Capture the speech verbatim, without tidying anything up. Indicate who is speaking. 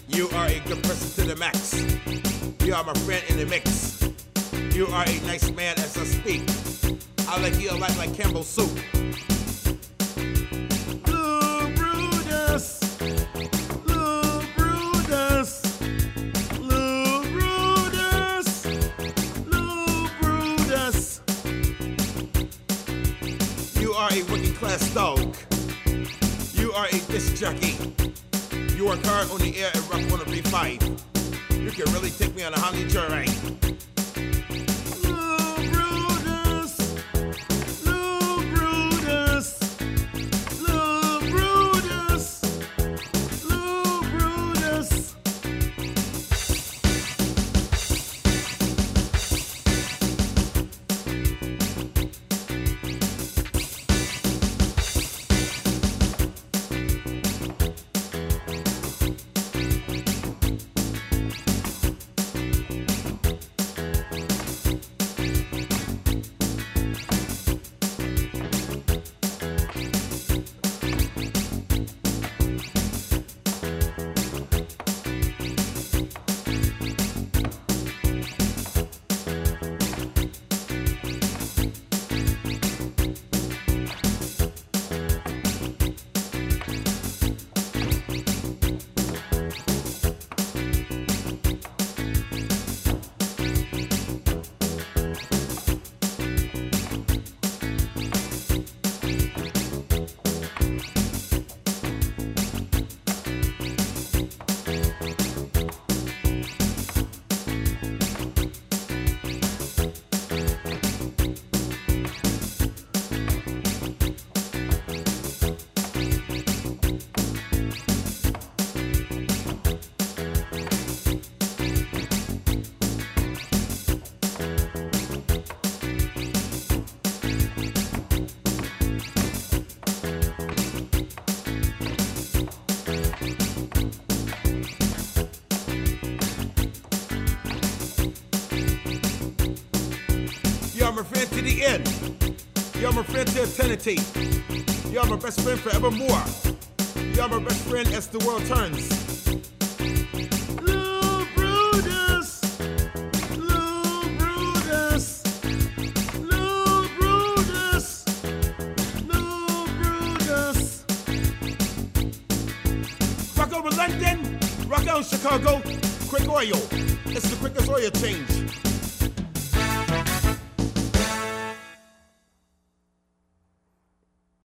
Speaker 1: You are a good person to the max. You are my friend in the mix. You are a nice man as I speak. I like you a lot like Campbell soup. Lou Brutus, Lou Brutus, Lou Brutus, Lou Brutus. You are a working class dog. You are a disc jockey. You work hard on the air at Rock one oh three point five. You can really take me on a honey journey. Lou Brutus, Lou Brutus, Lou Brutus, Lou Brutus. You're my friend to the end. You're my friend to eternity. You're my best friend forevermore. You're my best friend as the world turns. Lou Brutus, Lou Brutus, Lou Brutus, Lou Brutus. Rock over London, rock out Chicago. Quick oil, it's the quickest oil change.